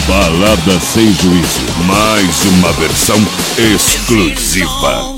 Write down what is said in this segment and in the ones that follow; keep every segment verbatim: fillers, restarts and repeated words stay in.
Balada Sem Juízo, mais uma versão exclusiva.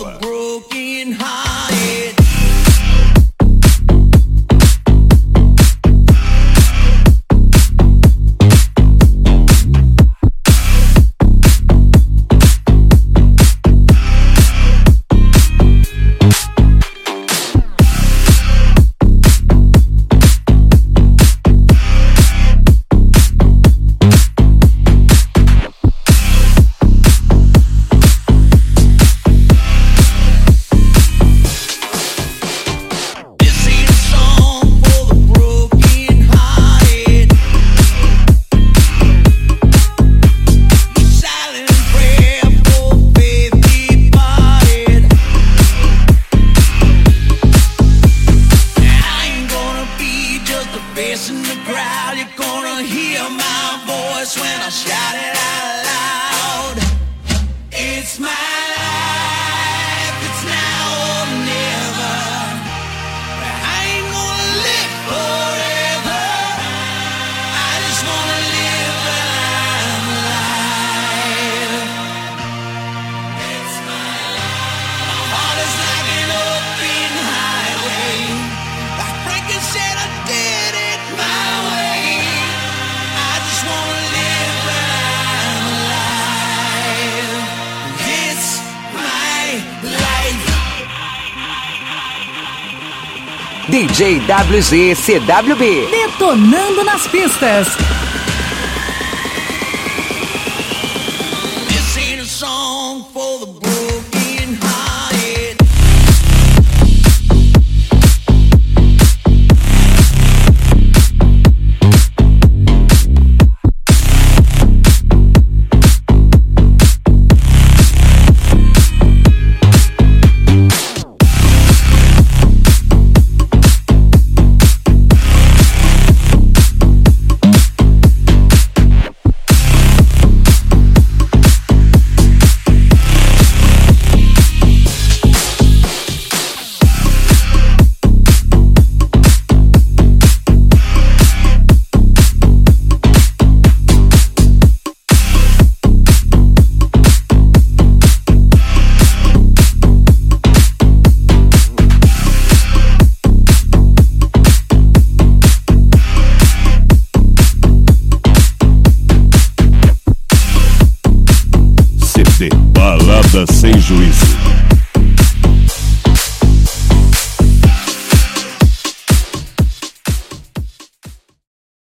In the crowd, you're gonna hear my voice when I shout it out loud. It's my life, it's now or never. I ain't gonna live forever. I just wanna live while I'm alive. It's my life. My heart is like an open highway. Like Frankie said, I did it my way. I just wanna live while I'm alive. It's my life. D J W G C W B. Detonando nas pistas. This ain't a song for the broken hearted. Balada Sem Juízo.